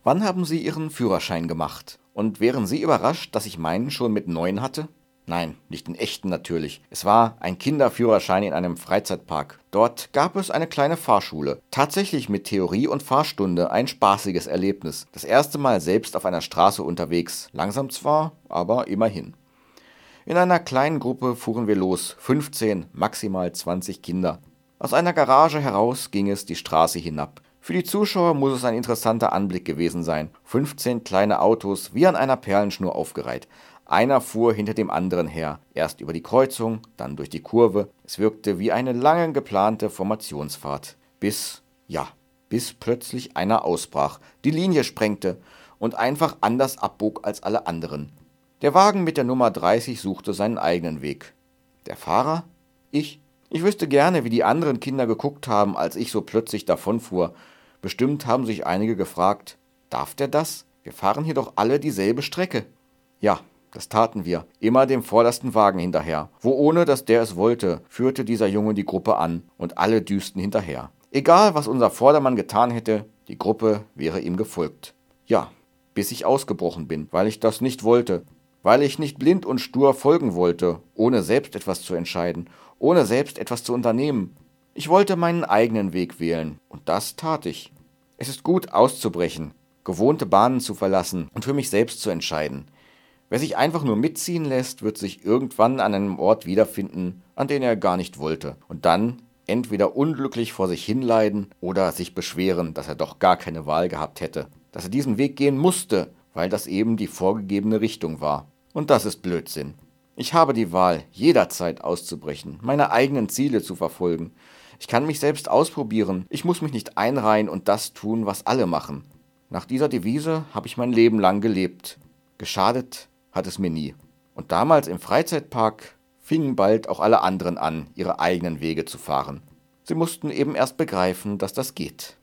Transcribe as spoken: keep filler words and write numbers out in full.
Wann haben Sie Ihren Führerschein gemacht? Und wären Sie überrascht, dass ich meinen schon mit neun hatte? Nein, nicht den echten natürlich. Es war ein Kinderführerschein in einem Freizeitpark. Dort gab es eine kleine Fahrschule. Tatsächlich mit Theorie und Fahrstunde ein spaßiges Erlebnis. Das erste Mal selbst auf einer Straße unterwegs. Langsam zwar, aber immerhin. In einer kleinen Gruppe fuhren wir los. fünfzehn, maximal zwanzig Kinder. Aus einer Garage heraus ging es die Straße hinab. Für die Zuschauer muss es ein interessanter Anblick gewesen sein. fünfzehn kleine Autos wie an einer Perlenschnur aufgereiht. Einer fuhr hinter dem anderen her, erst über die Kreuzung, dann durch die Kurve. Es wirkte wie eine lange geplante Formationsfahrt. Bis, ja, bis plötzlich einer ausbrach, die Linie sprengte und einfach anders abbog als alle anderen. Der Wagen mit der Nummer dreißig suchte seinen eigenen Weg. Der Fahrer? Ich? Ich wüsste gerne, wie die anderen Kinder geguckt haben, als ich so plötzlich davonfuhr. Bestimmt haben sich einige gefragt, darf der das? Wir fahren hier doch alle dieselbe Strecke. Ja, das taten wir, immer dem vordersten Wagen hinterher. Wo ohne, dass der es wollte, führte dieser Junge die Gruppe an und alle düsten hinterher. Egal, was unser Vordermann getan hätte, die Gruppe wäre ihm gefolgt. Ja, bis ich ausgebrochen bin, weil ich das nicht wollte, weil ich nicht blind und stur folgen wollte, ohne selbst etwas zu entscheiden, ohne selbst etwas zu unternehmen. Ich wollte meinen eigenen Weg wählen, und das tat ich. Es ist gut, auszubrechen, gewohnte Bahnen zu verlassen und für mich selbst zu entscheiden. Wer sich einfach nur mitziehen lässt, wird sich irgendwann an einem Ort wiederfinden, an den er gar nicht wollte, und dann entweder unglücklich vor sich hinleiden oder sich beschweren, dass er doch gar keine Wahl gehabt hätte, dass er diesen Weg gehen musste, weil das eben die vorgegebene Richtung war. Und das ist Blödsinn. Ich habe die Wahl, jederzeit auszubrechen, meine eigenen Ziele zu verfolgen. Ich kann mich selbst ausprobieren, ich muss mich nicht einreihen und das tun, was alle machen. Nach dieser Devise habe ich mein Leben lang gelebt. Geschadet hat es mir nie. Und damals im Freizeitpark fingen bald auch alle anderen an, ihre eigenen Wege zu fahren. Sie mussten eben erst begreifen, dass das geht.